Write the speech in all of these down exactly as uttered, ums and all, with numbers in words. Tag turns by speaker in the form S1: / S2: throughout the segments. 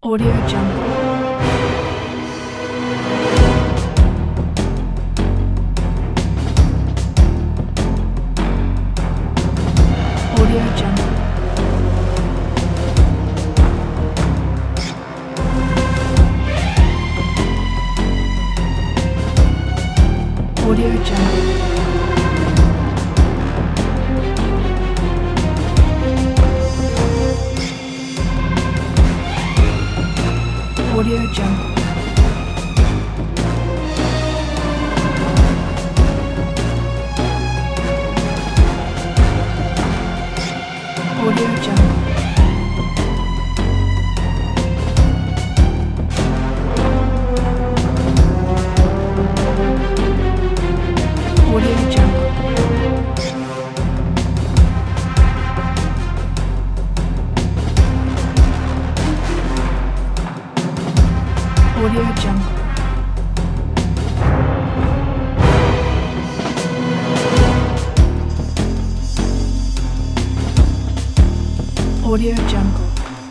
S1: Audio Jungle. Audio Jungle. Audio Jungle. Audio Jungle. Audio Jungle. Audio Jungle. Audio Jungle. Audio Jungle.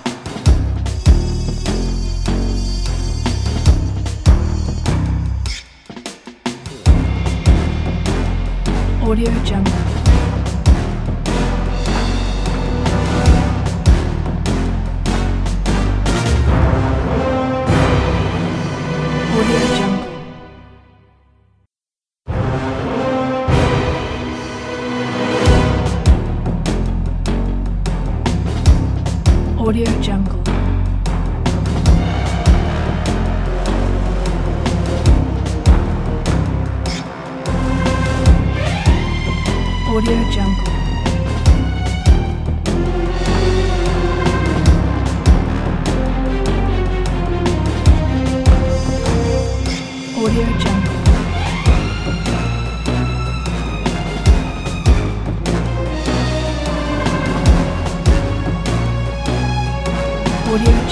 S1: Audio Jungle. Audio Jungle. Audio Jungle. Audio Jungle. Audio Jungle. Audio